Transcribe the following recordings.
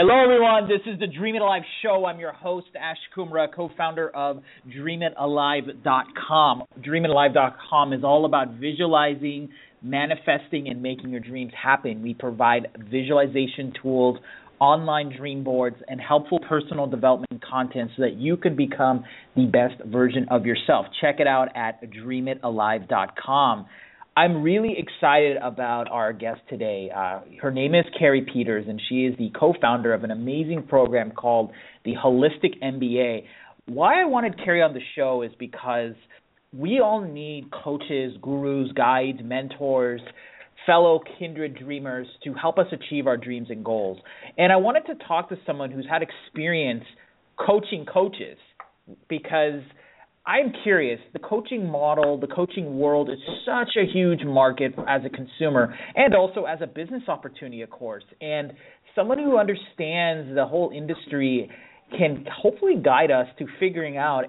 Hello, everyone. This is the Dream It Alive show. I'm your host, Ash Kumra, co-founder of DreamItAlive.com. DreamItAlive.com is all about visualizing, manifesting, and making your dreams happen. We provide visualization tools, online dream boards, and helpful personal development content so that you can become the best version of yourself. Check it out at DreamItAlive.com. I'm really excited about our guest today. Her name is Carrie Peters, and she is the co-founder of an amazing program called the Holistic MBA. Why I wanted Carrie on the show is because we all need coaches, gurus, guides, mentors, fellow kindred dreamers to help us achieve our dreams and goals. And I wanted to talk to someone who's had experience coaching coaches, because I'm curious, the coaching model, the coaching world is such a huge market as a consumer and also as a business opportunity, of course. And someone who understands the whole industry can hopefully guide us to figuring out,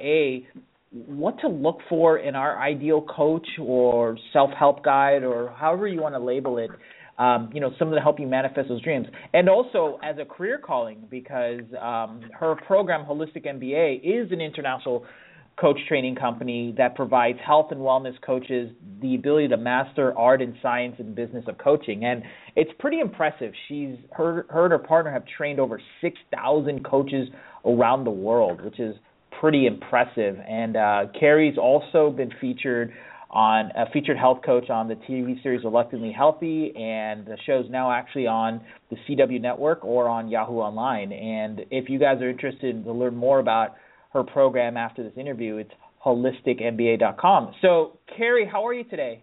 what to look for in our ideal coach or self-help guide, or however you want to label it, someone to help you manifest those dreams. And also as a career calling, because her program, Holistic MBA, is an international coach training company that provides health and wellness coaches the ability to master art and science and business of coaching. And it's pretty impressive. Her and her partner have trained over 6,000 coaches around the world, which is pretty impressive. And Carrie's also been featured on a featured health coach on the TV series Reluctantly Healthy, and the show's now actually on the CW network or on Yahoo Online. And if you guys are interested to learn more about her program after this interview, it's holisticmba.com. So, Carrie, how are you today?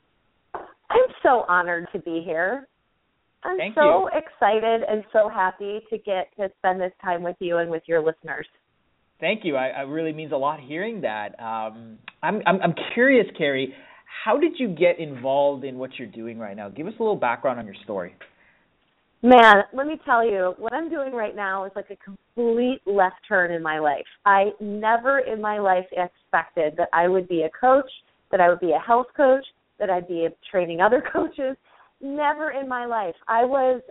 I'm so honored to be here. I'm Thank so you. excited and so happy to get to spend this time with you and with your listeners. Thank you. I really means a lot hearing that. I'm curious, Carrie, how did you get involved in what you're doing right now? Give us a little background on your story. Man, let me tell you, what I'm doing right now is like a complete left turn in my life. I never in my life expected that I would be a coach, that I would be a health coach, that I'd be training other coaches. Never in my life. I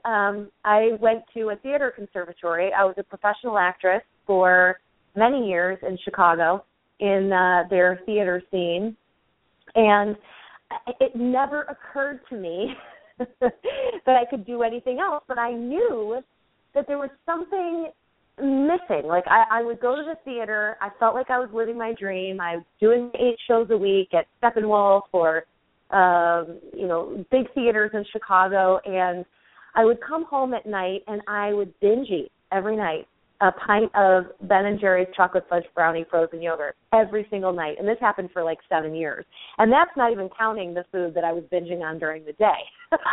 went to a theater conservatory. I was a professional actress for many years in Chicago in their theater scene, and it never occurred to me that I could do anything else, but I knew that there was something missing. Like I would go to the theater, I felt like I was living my dream. I was doing 8 shows a week at Steppenwolf or big theaters in Chicago, and I would come home at night and I would binge eat every night a pint of Ben & Jerry's chocolate fudge brownie frozen yogurt every single night. And this happened for like 7 years. And that's not even counting the food that I was binging on during the day.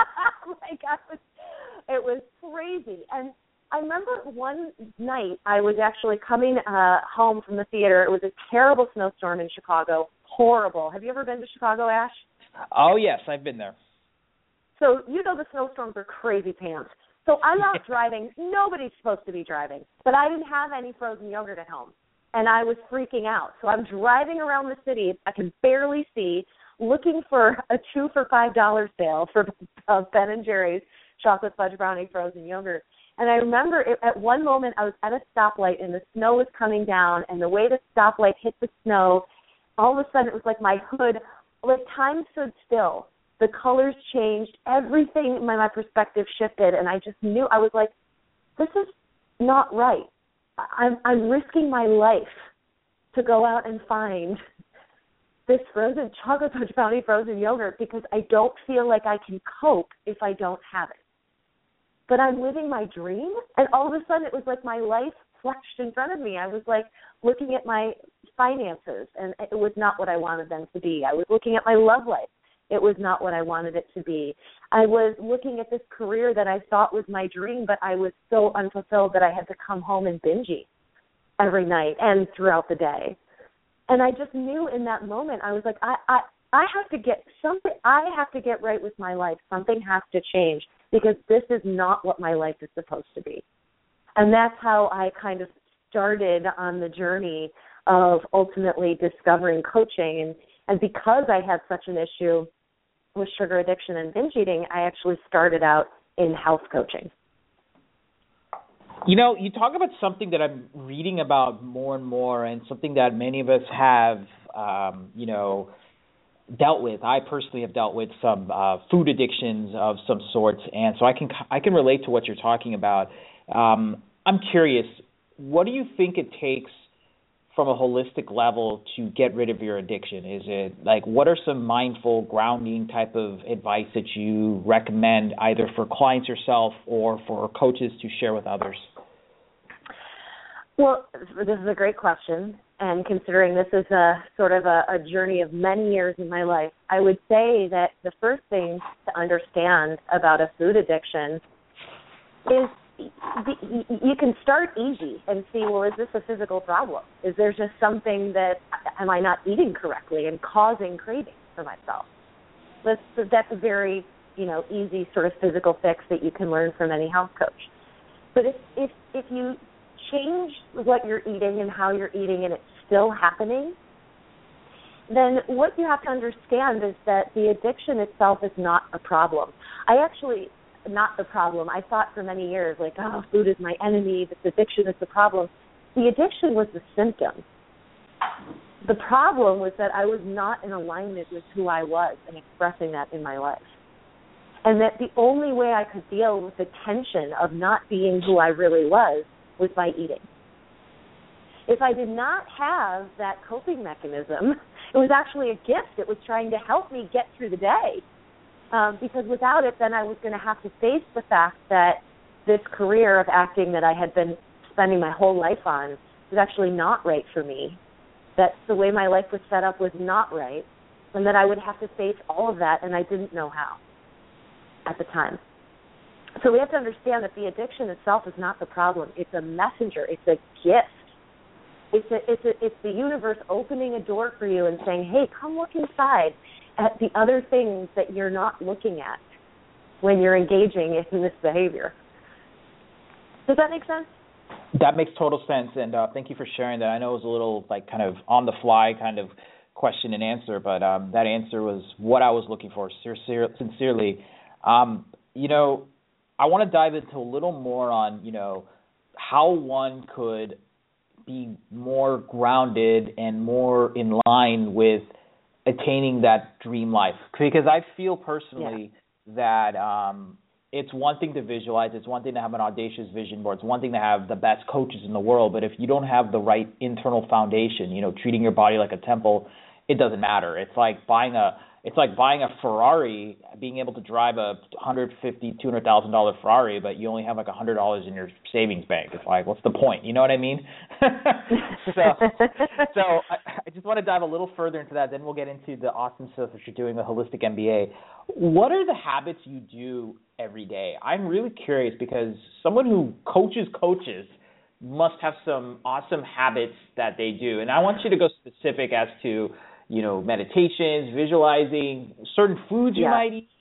It was crazy. And I remember one night I was actually coming home from the theater. It was a terrible snowstorm in Chicago. Horrible. Have you ever been to Chicago, Ash? Oh, yes, I've been there. So the snowstorms are crazy pants. So I'm out driving. Nobody's supposed to be driving. But I didn't have any frozen yogurt at home, and I was freaking out. So I'm driving around the city. I can barely see, looking for a 2 for $5 sale for Ben & Jerry's chocolate fudge brownie frozen yogurt. And I remember at one moment I was at a stoplight, and the snow was coming down, and the way the stoplight hit the snow, all of a sudden it was like my hood, like time stood still. The colors changed, everything, my perspective shifted, and I just knew, I was like, this is not right. I'm risking my life to go out and find this frozen chocolate fudge brownie frozen yogurt because I don't feel like I can cope if I don't have it. But I'm living my dream, and all of a sudden it was like my life flashed in front of me. I was like looking at my finances, and it was not what I wanted them to be. I was looking at my love life. It was not what I wanted it to be. I was looking at this career that I thought was my dream, but I was so unfulfilled that I had to come home and binge eat every night and throughout the day. And I just knew in that moment, I was like, I have to get something. I have to get right with my life. Something has to change because this is not what my life is supposed to be. And that's how I kind of started on the journey of ultimately discovering coaching. And because I had such an issue with sugar addiction and binge eating, I actually started out in health coaching. You talk about something that I'm reading about more and more, and something that many of us have, dealt with. I personally have dealt with some food addictions of some sorts, and so I can relate to what you're talking about. I'm curious, what do you think it takes from a holistic level to get rid of your addiction? Is it what are some mindful grounding type of advice that you recommend either for clients yourself or for coaches to share with others? Well, this is a great question, and considering this is a sort of a journey of many years in my life, I would say that the first thing to understand about a food addiction is you can start easy and see, well, is this a physical problem? Is there just something am I not eating correctly and causing cravings for myself? That's a very, easy sort of physical fix that you can learn from any health coach. But if you change what you're eating and how you're eating and it's still happening, then what you have to understand is that the addiction itself is not a problem. Not the problem. I thought for many years, food is my enemy, this addiction is the problem. The addiction was the symptom. The problem was that I was not in alignment with who I was and expressing that in my life. And that the only way I could deal with the tension of not being who I really was by eating. If I did not have that coping mechanism, it was actually a gift. It was trying to help me get through the day. Because without it, then I was going to have to face the fact that this career of acting that I had been spending my whole life on was actually not right for me, that the way my life was set up was not right, and that I would have to face all of that, and I didn't know how at the time. So we have to understand that the addiction itself is not the problem. It's a messenger. It's a gift. It's the universe opening a door for you and saying, hey, come look inside at the other things that you're not looking at when you're engaging in this behavior. Does that make sense? That makes total sense, and thank you for sharing that. I know it was a little kind of on the fly kind of question and answer, but that answer was what I was looking for, sincerely. I want to dive into a little more on, how one could be more grounded and more in line with attaining that dream life. Because I feel personally that it's one thing to visualize, it's one thing to have an audacious vision board, it's one thing to have the best coaches in the world, but if you don't have the right internal foundation, treating your body like a temple, it doesn't matter. It's like buying a Ferrari, being able to drive a $150,000, $200,000 Ferrari, but you only have $100 in your savings bank. It's like, what's the point? You know what I mean? So I just want to dive a little further into that. Then we'll get into the awesome stuff that you're doing with Holistic MBA. What are the habits you do every day? I'm really curious because someone who coaches must have some awesome habits that they do. And I want you to go specific as to meditations, visualizing, certain foods you might eat,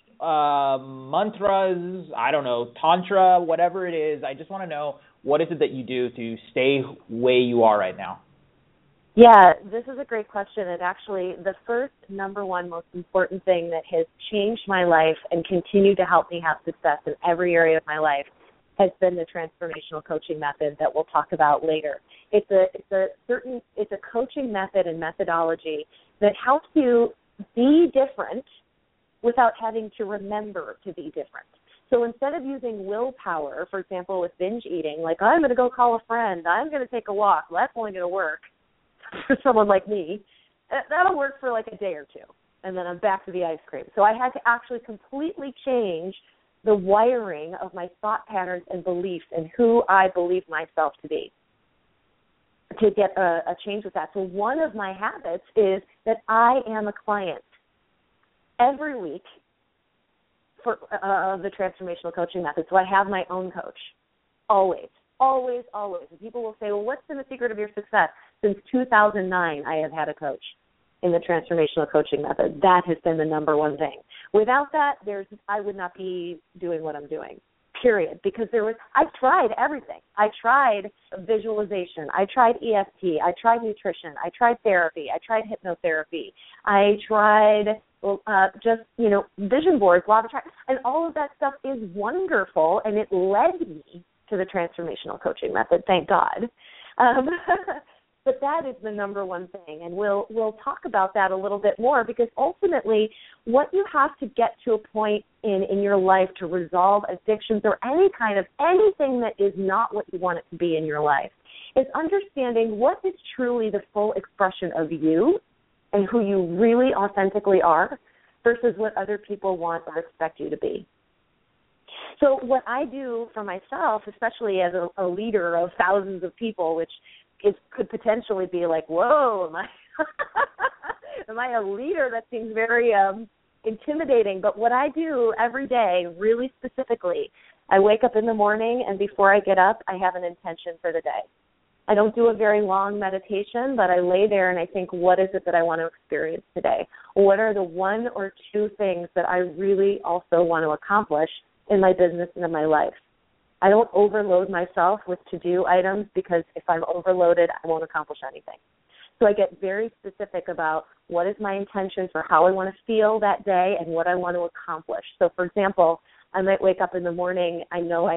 mantras, I don't know, tantra, whatever it is. I just want to know, what is it that you do to stay where you are right now? Yeah, this is a great question. And actually, the first, number one, most important thing that has changed my life and continued to help me have success in every area of my life has been the transformational coaching method that we'll talk about later. It's a coaching method and methodology that helps you be different without having to remember to be different. So instead of using willpower, for example, with binge eating, I'm going to go call a friend, I'm going to take a walk, well, that's only going to work for someone like me. That'll work for a day or two, and then I'm back to the ice cream. So I had to actually completely change the wiring of my thought patterns and beliefs and who I believe myself to be to get a change with that. So one of my habits is that I am a client every week for the transformational coaching method. So I have my own coach, always. And people will say, well, what's been the secret of your success? Since 2009, I have had a coach in the transformational coaching method. That has been the number one thing. Without that, I would not be doing what I'm doing, period. Because I've tried everything. I tried visualization. I tried EFT. I tried nutrition. I tried therapy. I tried hypnotherapy. I tried vision boards, law of attraction, and all of that stuff is wonderful, and it led me to the transformational coaching method, thank God. But that is the number one thing, and we'll talk about that a little bit more, because ultimately what you have to get to a point in your life to resolve addictions or anything that is not what you want it to be in your life is understanding what is truly the full expression of you and who you really authentically are versus what other people want or expect you to be. So what I do for myself, especially as a leader of thousands of people, which could potentially be like, whoa, am I a leader? That seems very intimidating. But what I do every day, really specifically, I wake up in the morning, and before I get up, I have an intention for the day. I don't do a very long meditation, but I lay there and I think, what is it that I want to experience today? What are the one or two things that I really also want to accomplish in my business and in my life? I don't overload myself with to-do items, because if I'm overloaded, I won't accomplish anything. So I get very specific about what is my intention for how I want to feel that day and what I want to accomplish. So, for example, I might wake up in the morning, I know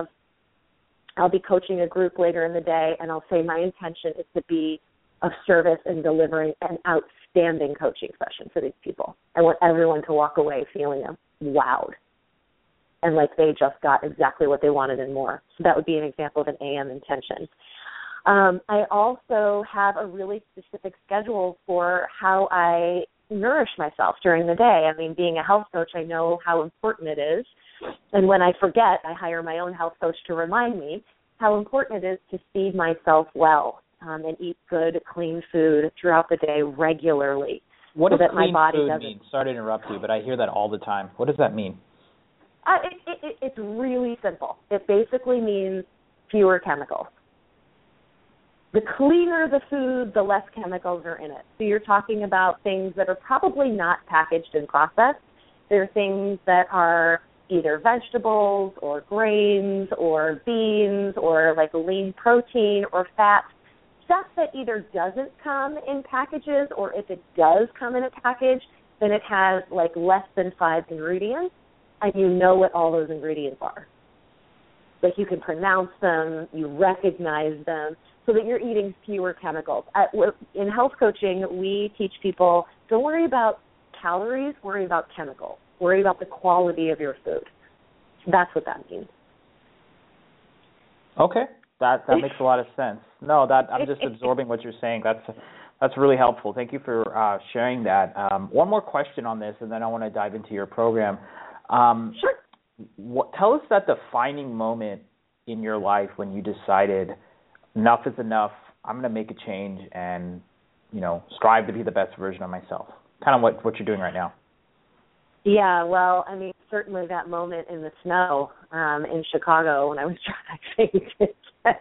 I'll be coaching a group later in the day, and I'll say my intention is to be of service in delivering an outstanding coaching session for these people. I want everyone to walk away feeling wowed and like they just got exactly what they wanted and more. So that would be an example of an AM intention. I also have a really specific schedule for how I nourish myself during the day. I mean, being a health coach, I know how important it is. And when I forget, I hire my own health coach to remind me how important it is to feed myself well and eat good, clean food throughout the day regularly. What does clean food mean? Sorry to interrupt you, but I hear that all the time. What does that mean? It's really simple. It basically means fewer chemicals. The cleaner the food, the less chemicals are in it. So you're talking about things that are probably not packaged and processed. They're things that are either vegetables or grains or beans or like lean protein or fat, stuff that either doesn't come in packages, or if it does come in a package, then it has like less than 5 ingredients, and you know what all those ingredients are. Like you can pronounce them, you recognize them, so that you're eating fewer chemicals. In health coaching, we teach people, don't worry about calories, worry about chemicals. Worry about the quality of your food. That's what that means. Okay, that makes a lot of sense. No, I'm just absorbing what you're saying. That's really helpful. Thank you for sharing that. One more question on this, and then I want to dive into your program. Sure. Tell us that defining moment in your life when you decided enough is enough. I'm going to make a change and, strive to be the best version of myself. Kind of what you're doing right now. Yeah, well, I mean, certainly that moment in the snow in Chicago when I was trying to get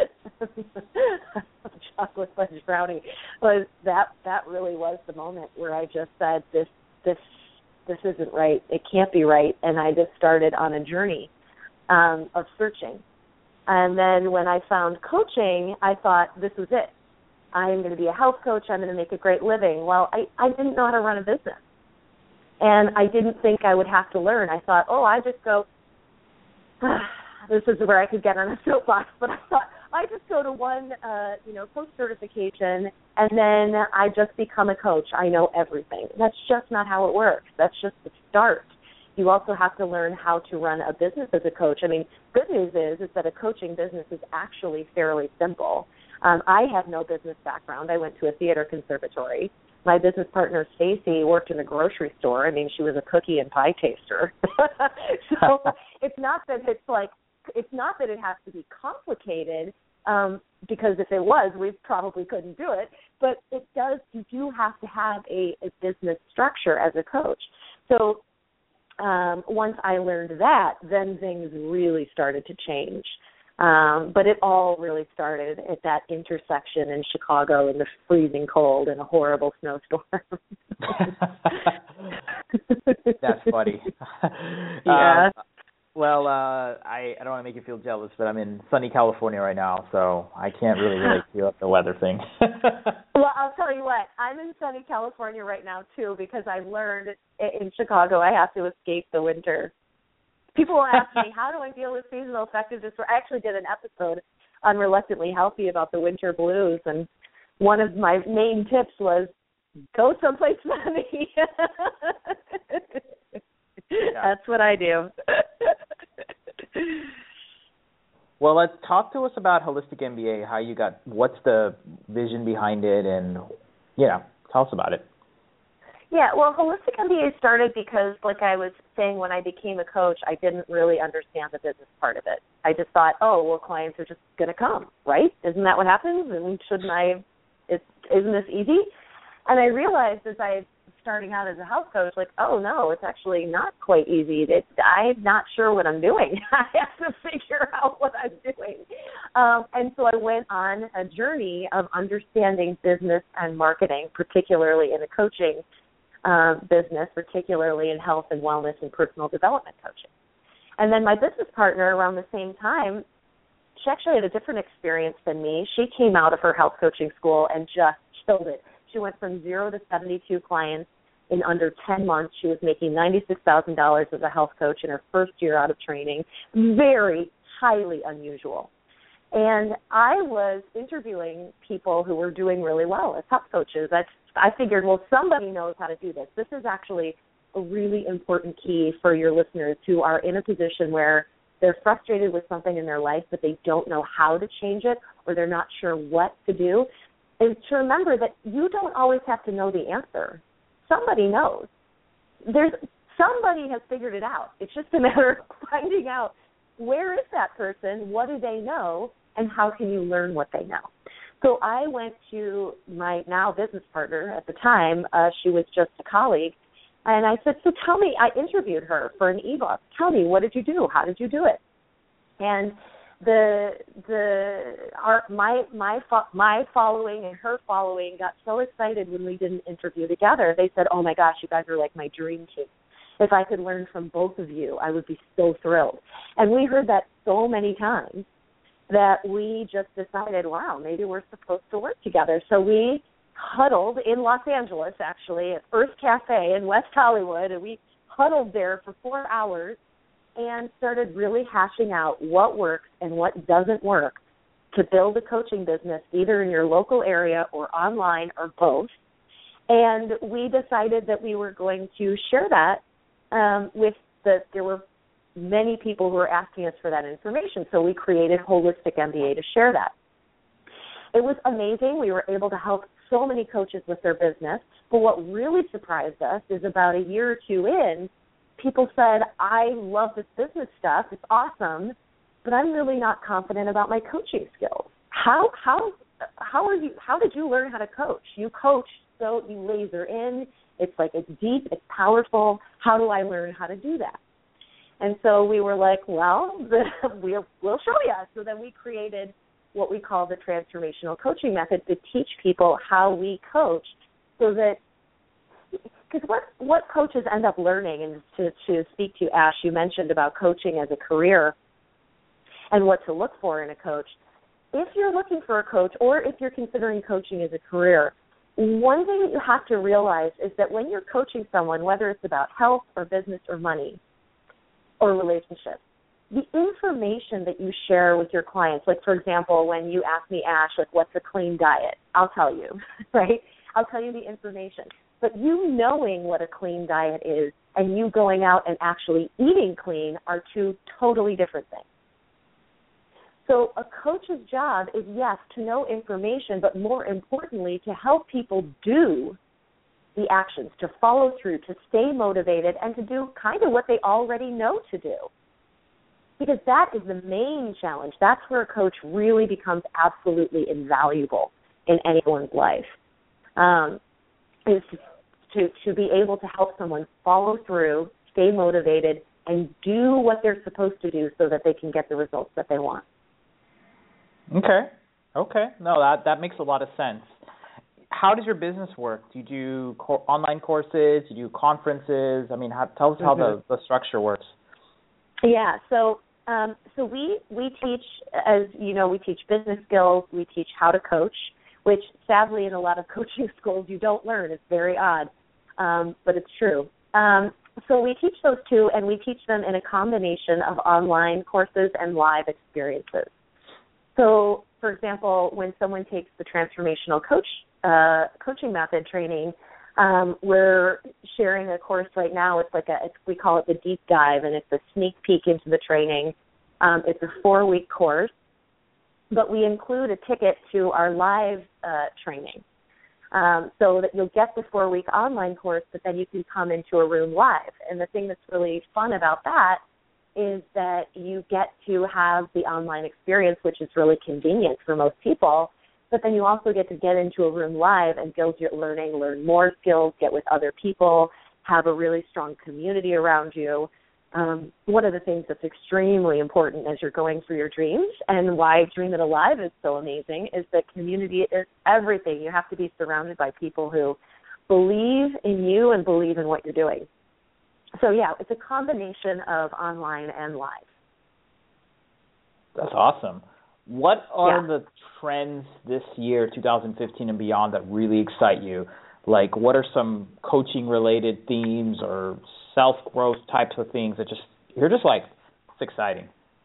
chocolate fudge brownie that really was the moment where I just said, this isn't right. It can't be right. And I just started on a journey of searching. And then when I found coaching, I thought, this was it. I'm going to be a health coach. I'm going to make a great living. Well, I didn't know how to run a business. And I didn't think I would have to learn. I thought, I just go, this is where I could get on a soapbox, but I thought I just go to one, coach certification, and then I just become a coach. I know everything. That's just not how it works. That's just the start. You also have to learn how to run a business as a coach. I mean, good news is that a coaching business is actually fairly simple. I have no business background. I went to a theater conservatory. My business partner, Stacy, worked in a grocery store. I mean, she was a cookie and pie taster. So it's not that it has to be complicated, because if it was, we probably couldn't do it. But you do have to have a business structure as a coach. So once I learned that, then things really started to change. But it all really started at that intersection in Chicago in the freezing cold and a horrible snowstorm. That's funny. Yeah. I don't want to make you feel jealous, but I'm in sunny California right now, so I can't really relate to you with the weather thing. Well, I'll tell you what. I'm in sunny California right now, too, because I've learned in Chicago I have to escape the winter. People will ask me, how do I deal with seasonal affective disorder? I actually did an episode on Reluctantly Healthy about the winter blues, and one of my main tips was go someplace sunny. That's what I do. Well, let's talk to us about Holistic MBA, what's the vision behind it, and, tell us about it. Yeah, well, Holistic MBA started because, like I was saying, when I became a coach, I didn't really understand the business part of it. I just thought, clients are just going to come, right? Isn't that what happens? And isn't this easy? And I realized as I was starting out as a health coach, no, it's actually not quite easy. I'm not sure what I'm doing. I have to figure out what I'm doing. And so I went on a journey of understanding business and marketing, particularly in the coaching business, particularly in health and wellness and personal development coaching. And then my business partner around the same time, she actually had a different experience than me. She came out of her health coaching school and just killed it. She went from 0 to 72 clients in under 10 months. She was making $96,000 as a health coach in her first year out of training. Very highly unusual. And I was interviewing people who were doing really well as health coaches. I figured, somebody knows how to do this. This is actually a really important key for your listeners who are in a position where they're frustrated with something in their life, but they don't know how to change it, or they're not sure what to do, is to remember that you don't always have to know the answer. Somebody knows. Somebody has figured it out. It's just a matter of finding out, where is that person, what do they know, and how can you learn what they know. So I went to my now business partner at the time. She was just a colleague. And I said, so tell me, I interviewed her for an ebook. Tell me, what did you do? How did you do it? And my following and her following got so excited when we did an interview together. They said, oh my gosh, you guys are like my dream team. If I could learn from both of you, I would be so thrilled. And we heard that so many times that we just decided, wow, maybe we're supposed to work together. So we huddled in Los Angeles, actually, at Earth Cafe in West Hollywood, and we huddled there for 4 hours and started really hashing out what works and what doesn't work to build a coaching business, either in your local area or online or both. And we decided that we were going to share that there were many people who were asking us for that information. So we created Holistic MBA to share that. It was amazing. We were able to help so many coaches with their business. But what really surprised us is about a year or two in, people said, I love this business stuff. It's awesome, but I'm really not confident about my coaching skills. How did you learn how to coach? You coach, so you laser in. It's deep, it's powerful. How do I learn how to do that? And so we were like, well, we'll show you. So then we created what we call the transformational coaching method to teach people how we coach, so that, because what coaches end up learning, and to speak to Ash, you mentioned about coaching as a career and what to look for in a coach. If you're looking for a coach, or if you're considering coaching as a career, one thing that you have to realize is that when you're coaching someone, whether it's about health or business or money or relationships, the information that you share with your clients, like, for example, when you ask me, Ash, what's a clean diet? I'll tell you, right? I'll tell you the information. But you knowing what a clean diet is and you going out and actually eating clean are two totally different things. So a coach's job is, yes, to know information, but more importantly, to help people do the actions, to follow through, to stay motivated, and to do kind of what they already know to do. Because that is the main challenge. That's where a coach really becomes absolutely invaluable in anyone's life, is to be able to help someone follow through, stay motivated, and do what they're supposed to do so that they can get the results that they want. Okay. No, that makes a lot of sense. How does your business work? Do you do online courses? Do you do conferences? I mean, tell us how the structure works. Yeah, so we teach, as you know, we teach business skills. We teach how to coach, which sadly in a lot of coaching schools you don't learn. It's very odd, but it's true. So we teach those two, and we teach them in a combination of online courses and live experiences. So, for example, when someone takes the transformational coaching method training, we're sharing a course right now. We call it the deep dive, and it's a sneak peek into the training. It's a 4-week course, but we include a ticket to our live training. So that you'll get the 4-week online course, but then you can come into a room live. And the thing that's really fun about that is that you get to have the online experience, which is really convenient for most people, but then you also get to get into a room live and build your learning, learn more skills, get with other people, have a really strong community around you. One of the things that's extremely important as you're going through your dreams and why Dream It Alive is so amazing is that community is everything. You have to be surrounded by people who believe in you and believe in what you're doing. So, yeah, it's a combination of online and live. That's awesome. What are the trends this year, 2015 and beyond, that really excite you? Like, what are some coaching-related themes or self-growth types of things that you're just like, it's exciting?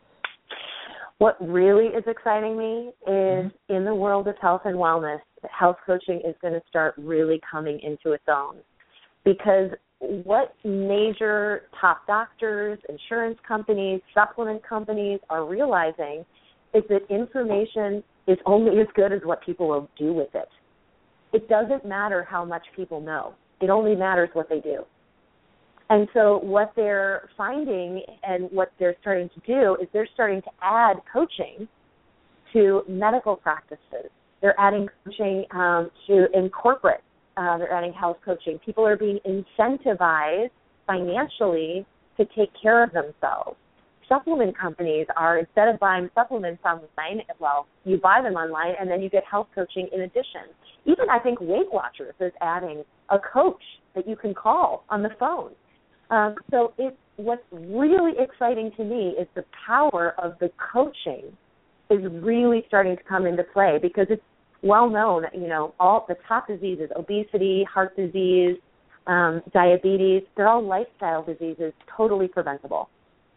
What really is exciting me is in the world of health and wellness, health coaching is going to start really coming into its own. Because what major top doctors, insurance companies, supplement companies are realizing is that information is only as good as what people will do with it. It doesn't matter how much people know. It only matters what they do. And so what they're finding and what they're starting to do is they're starting to add coaching to medical practices. They're adding coaching in corporate. They're adding health coaching. People are being incentivized financially to take care of themselves. Supplement companies are, instead of buying supplements online, well, you buy them online and then you get health coaching in addition. Even I think Weight Watchers is adding a coach that you can call on the phone. So what's really exciting to me is the power of the coaching is really starting to come into play because it's well known, all the top diseases, obesity, heart disease, diabetes, they're all lifestyle diseases, totally preventable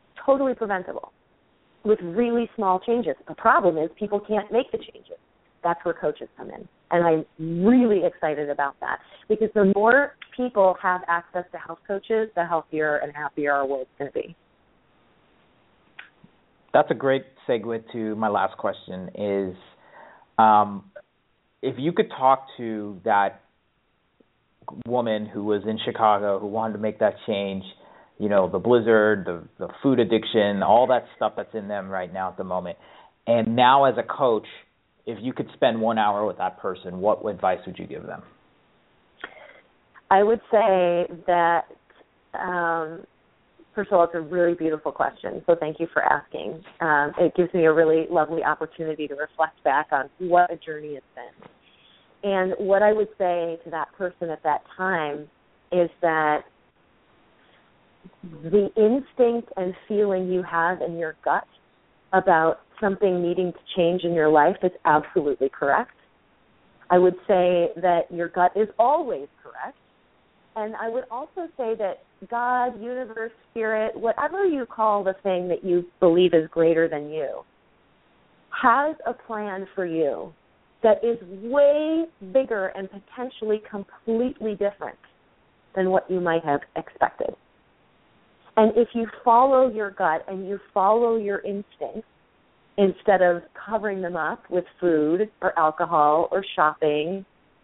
with really small changes. The problem is people can't make the changes. That's where coaches come in. And I'm really excited about that because the more people have access to health coaches, the healthier and happier our world's going to be. That's a great segue to my last question is if you could talk to that woman who was in Chicago who wanted to make that change, the blizzard, the food addiction, all that stuff that's in them right now at the moment, and now as a coach, if you could spend 1 hour with that person, what advice would you give them? I would say that, first of all, it's a really beautiful question, so thank you for asking. It gives me a really lovely opportunity to reflect back on what a journey it's been. And what I would say to that person at that time is that the instinct and feeling you have in your gut about something needing to change in your life is absolutely correct. I would say that your gut is always correct. And I would also say that God, universe, spirit, whatever you call the thing that you believe is greater than you, has a plan for you that is way bigger and potentially completely different than what you might have expected. And if you follow your gut and you follow your instincts, instead of covering them up with food or alcohol or shopping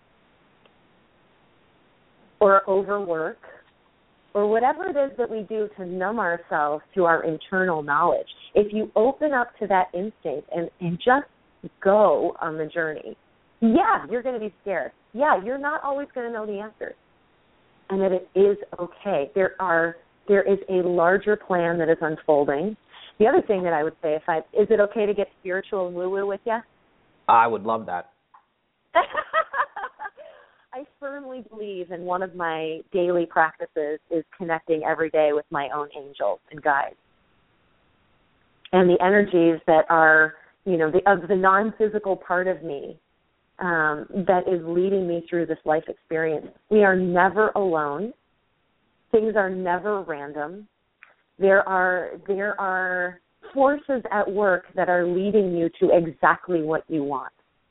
or overwork or whatever it is that we do to numb ourselves to our internal knowledge, if you open up to that instinct and just go on the journey, yeah, you're going to be scared. Yeah, you're not always going to know the answers. And that it is okay. There is a larger plan that is unfolding. The other thing that I would say, is it okay to get spiritual and woo-woo with you? I would love that. I firmly believe in one of my daily practices is connecting every day with my own angels and guides. And the energies that are, of the non-physical part of me that is leading me through this life experience. We are never alone. Things are never random. There are forces at work that are leading you to exactly what you want.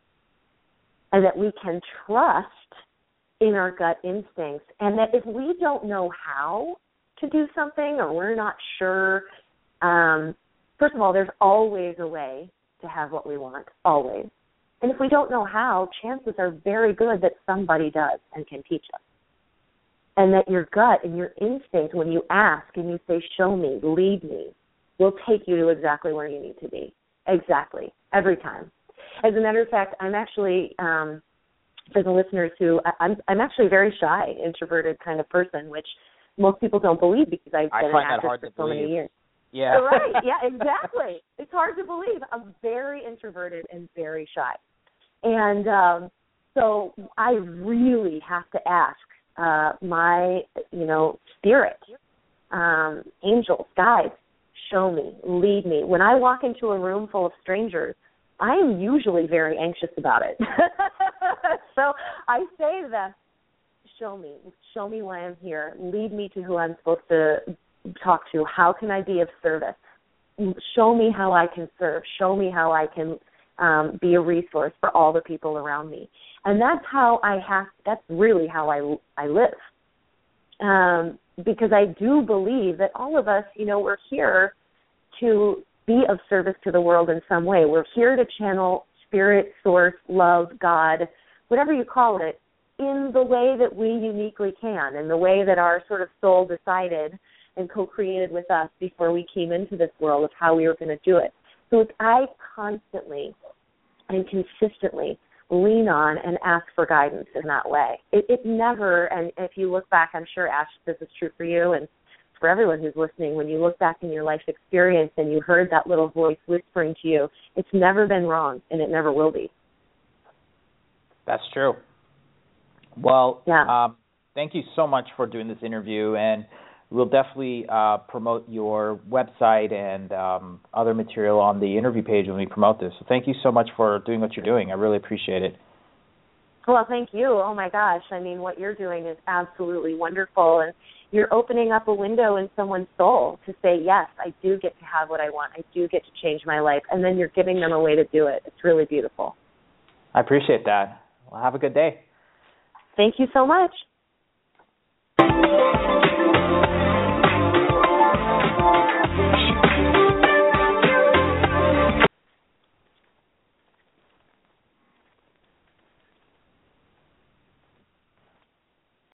And that we can trust in our gut instincts. And that if we don't know how to do something or we're not sure, first of all, there's always a way to have what we want, always. And if we don't know how, chances are very good that somebody does and can teach us. And that your gut and your instinct, when you ask and you say, show me, lead me, will take you to exactly where you need to be. Exactly. Every time. As a matter of fact, I'm actually, for the listeners who, I'm actually a very shy, introverted kind of person, which most people don't believe because I've been an actress for so many years. Yeah. Right. Yeah, exactly. It's hard to believe. I'm very introverted and very shy. And so I really have to ask my, spirit, angels, guides, show me, lead me. When I walk into a room full of strangers, I am usually very anxious about it. So I say to them, show me why I'm here. Lead me to who I'm supposed to talk to. How can I be of service? Show me how I can serve. Show me how I can be a resource for all the people around me. And that's really how I live. Because I do believe that all of us, we're here to be of service to the world in some way. We're here to channel spirit, source, love, God, whatever you call it, in the way that we uniquely can, in the way that our sort of soul decided and co-created with us before we came into this world of how we were going to do it. So I constantly and consistently lean on and ask for guidance in that way. It never, and if you look back, I'm sure, Ash, this is true for you and for everyone who's listening, when you look back in your life experience and you heard that little voice whispering to you, it's never been wrong, and it never will be. That's true. Well, yeah. Thank you so much for doing this interview, and we'll definitely promote your website and other material on the interview page when we promote this. So thank you so much for doing what you're doing. I really appreciate it. Well, thank you. Oh, my gosh. I mean, what you're doing is absolutely wonderful, and you're opening up a window in someone's soul to say, yes, I do get to have what I want. I do get to change my life, and then you're giving them a way to do it. It's really beautiful. I appreciate that. Well, have a good day. Thank you so much.